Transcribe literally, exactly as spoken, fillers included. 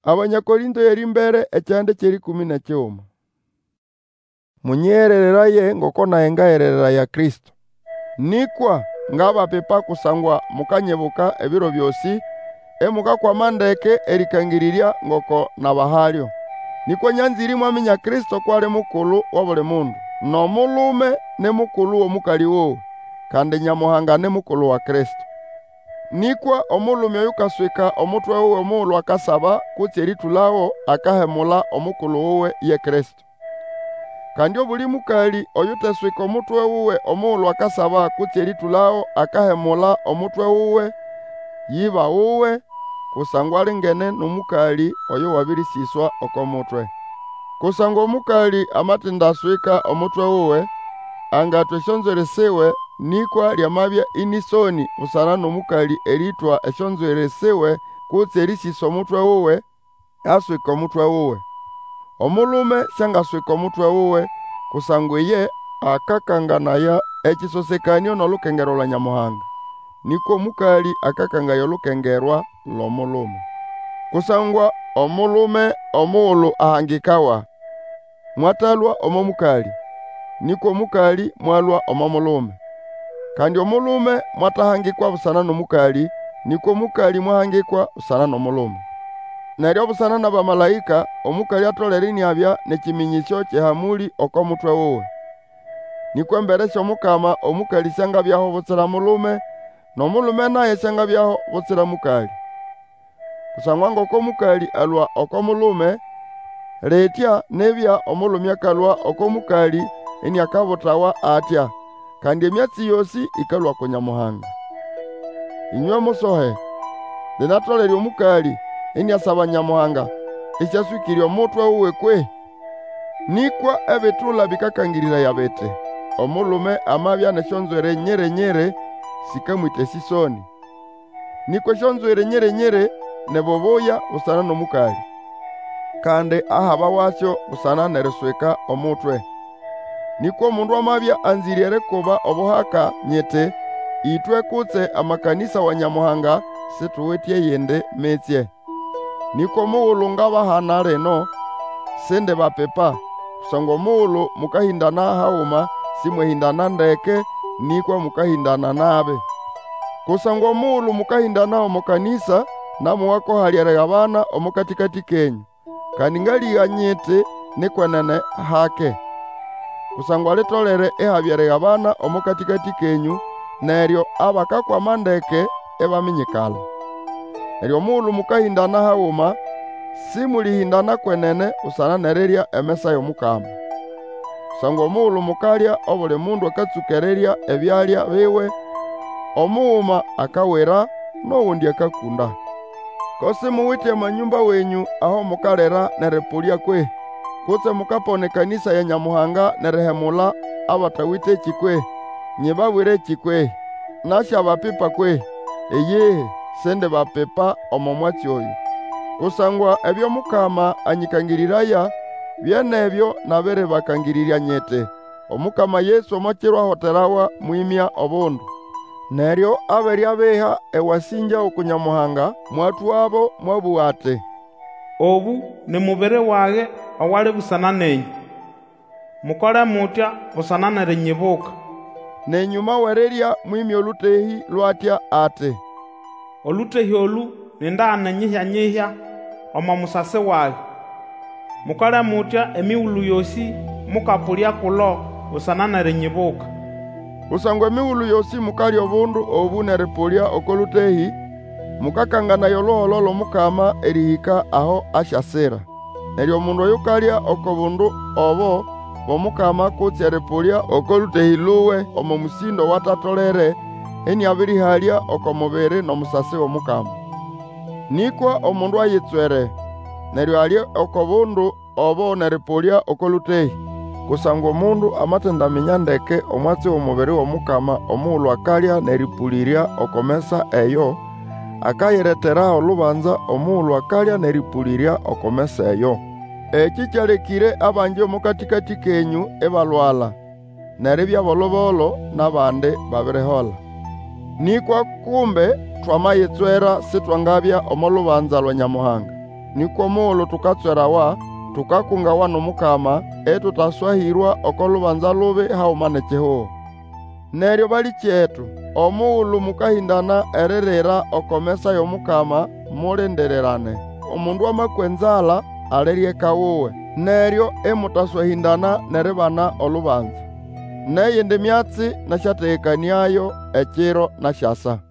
Abanyakorinto yeri mbere ekyande kyeri kumi na kyoma. Munyererera ye ngoko naye ngayererera ya Kristo. Nikwa ngabapepa kusangwa mukanyebuka ebiro byosi emukakwama ndeke erikangiriria ngoko nabahalyo. Nikwa nyanziri mwaminya Kristo kwali mukulu wa buli mundu, n'omulume ne mukulu w'omukali wowe, kandi Nyamuhanga ne mukulu wa Kristo. Nikwa omulume oyu kaswika omutwe wowe omuulu akasaba kutsi eritulawo akahemula omukulu wowe ye Kristo. Kandi obuli mukali oyu taswika omutwe wowe omuulu akasaba kutsi eritulawo akahemula omutwe wowe yiba wowe, kusangwa alingene n'omukali oyu wabirisiswa okomutwe. Kusangwa omukali amatindaswika omutwe wowe angatwe esyonzwere siwe, nikwa lyamabya inisoni busana n'omukali eritwa esyonzwere siwe kutsi erisisa omutwe wowe aswika omutwe wowe. Omulume syangaswika omutwe wowe kusangwa iye akakanganaya ekisosekanio n'olukengero lwa Nyamuhanga, nikwa omukali akakangaya olukengerwa lw'omulume. Kusangwa omulume omuulu ahangikawa, mwatalwa omo mukali, nikwa omukali mwalwa omo mulume. Kandi omulume mwatahangikwa busana n'omukali, nikwa omukali mwahangikwa busana n'omulume. Neryo busana n'abamalayika, omukali atolere iniabya n'ekiminyisyo kyehamuli okomutwe wowe. Nikwa embere sy'omukama omukali syangabyaho butsira mulume, n'omulume naye syangabyaho butsira mukali. Kusangwa ngoko omukali alwa okomulume, letya nebya omulume akalwa okomukali iniakabutawa atya, kandi emyatsi yosi ikalwa ku Nyamuhanga. Inywe musohe, linatolere omukali iniasaba Nyamuhanga isyaswikirya omutwe wowe kwe. Nikwa ebitula bikakangirira bete, omulume amabya nesyonzwere nyere nyere sikamwita esisoni. Nikwa esyonzwere nyere nyere neboboya busana n'omukali, kandi ahaba wasyo busana neriswika omutwe. Nikwa omundu amabya anziri erikuba obuhaka nyete itwe kutse amakanisa wa Nyamuhanga situwitye yindi mitsye. Nikwa omughulu ngabahana lino sindi bapepa, kusangwa omughulu mukahindana hauma simwehindana ndeke, nikwa mukahindana nabe. Kusangwa omughulu mukahindana omu kanisa namuwako halyerighabana omu katikati kenyu, kandi ngaliha nyiti nikwenene hake. Kusangwa litolere ihabyerighabana omu katikati kenyu, neryo abakakwama ndeke ibaminyikala. Neryo omughulu mukahindana hauma simulihindana kwenene busana nerirya emesa y'omukama. Kusangwa omughulu mukalya obuli mundu akatsukererya ebyalya biwe, omughuma akawira n'owundi akakunda. Kosi muwitye amanyumba wenyu aho mukalera neripulya kwe, kutse mukapona ekanisa ya Nyamuhanga nerihemula abatawite ekikwe, nyibabwire ekikwe, nasya bapipa kwe, eyehe sindi bapipa omo mwatsi oyu. Kusangwa ebyo Mukama anyikangiriraya byenebyo nabiri bakangirirya nyete, omukama Yesu omokiro ahoterawa mwimya obundu. Neryo aberya beha ewasinja oku Nyamuhanga mwatwabo mwabuwa ati, obu ni mubiri wage awali busana nenyu, mukole mutya busana nerinyibuka. Nenyuma werirya mwimya olutehi lwatya ati, olutehi olu nindaananyihya-nyihya omo musasi wage, mukole mutya emiwulu yosi mukapulya kulo busana nerinyibuka. Kusangwa emiwulu yosi mukalya obundu obu neripulya okolutehi, mukakanganayo oluholo lw'omukama erihika aho asyasira. Neryo omundu oyu kalya okobundu obo bw'omukama kutsi eripulya okolutehi luwe omo musindo watatolere iniabirihalya okomubiri n'omusasi w'omukama. Nikwa omundu ayitswere neryo alye okobundu obo neripulya okolutehi, kusangwa omundu amatendaminya ndeke omwatsi w'omubiri w'omukama omughulu akalya neripulirya okomesa eyo, akayiretera olubanza omughulu akalya neripulirya okomesa eyo. Eki kyalekire abangi omu katikati kenyu ibalwala, neribya bolobolo n'abandi babirihola. Nikwa kumbe twamayitswera sitwangabya omo lubanza lwa Nyamuhanga. Nikwo muulu tukatswerawa, tukakungawa n'omukama, etutaswahirwa oko lubanza lubi hauma n'ekihuho. Neryo bali kyetu, omuulu mukahindana eririra oko mesa y'omukama, mulindirirane. Omundu wamakwenzala alirye kawuwe, neryo emutaswahindana neribana olubanza. Neyindi myatsi nasyategekaniayo ekiro nasyasa.